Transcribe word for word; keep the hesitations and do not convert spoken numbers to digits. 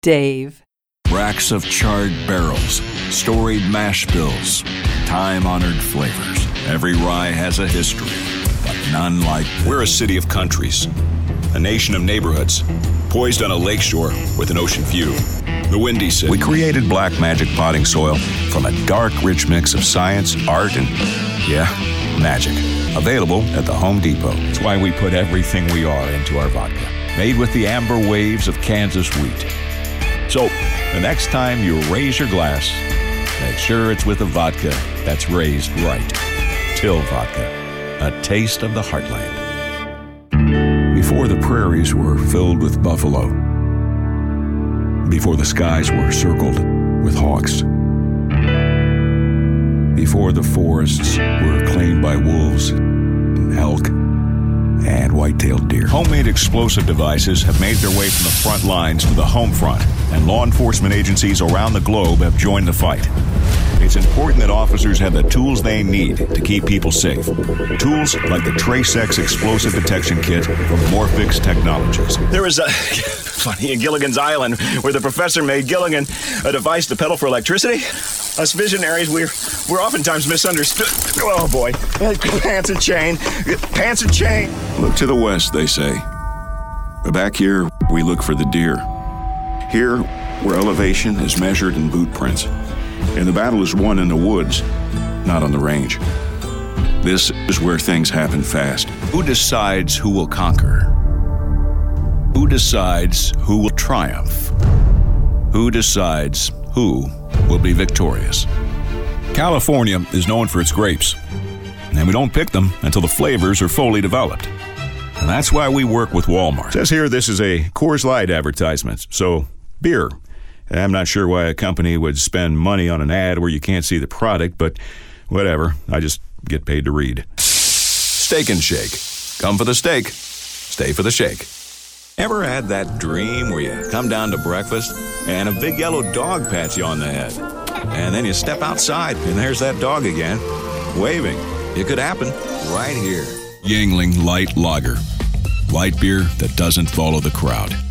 Dave. Racks of charred barrels, storied mash bills, time-honored flavors. Every rye has a history, but none like this. We're a city of countries, a nation of neighborhoods, poised on a lakeshore with an ocean view. The Windy City. We created Black Magic potting soil from a dark, rich mix of science, art, and, yeah, magic. Available at the Home Depot. That's why we put everything we are into our vodka. Made with the amber waves of Kansas wheat. So, the next time you raise your glass, make sure it's with a vodka that's raised right. Till Vodka, a taste of the heartland. Before the prairies were filled with buffalo, before the skies were circled with hawks, before the forests were claimed by wolves, and elk, and white-tailed deer. Homemade explosive devices have made their way from the front lines to the home front, and law enforcement agencies around the globe have joined the fight. It's important that officers have the tools they need to keep people safe. Tools like the TraceX Explosive Detection Kit from Morphix Technologies. There was a funny in Gilligan's Island where the professor made Gilligan a device to pedal for electricity. Us visionaries, we're, we're oftentimes misunderstood. Oh, boy. Pants and chain. Pants and chain. Look to the west, they say. But back here, we look for the deer. Here, where elevation is measured in boot prints. And the battle is won in the woods, not on the range. This is where things happen fast. Who decides who will conquer? Who decides who will triumph? Who decides who will be victorious? California is known for its grapes, and we don't pick them until the flavors are fully developed. And that's why we work with Walmart. It says here this is a Coors Light advertisement, so beer. I'm not sure why a company would spend money on an ad where you can't see the product, but whatever. I just get paid to read. Steak and Shake. Come for the steak, stay for the shake. Ever had that dream where you come down to breakfast and a big yellow dog pats you on the head? And then you step outside and there's that dog again, waving. It could happen right here. Yuengling Light Lager. Light beer that doesn't follow the crowd.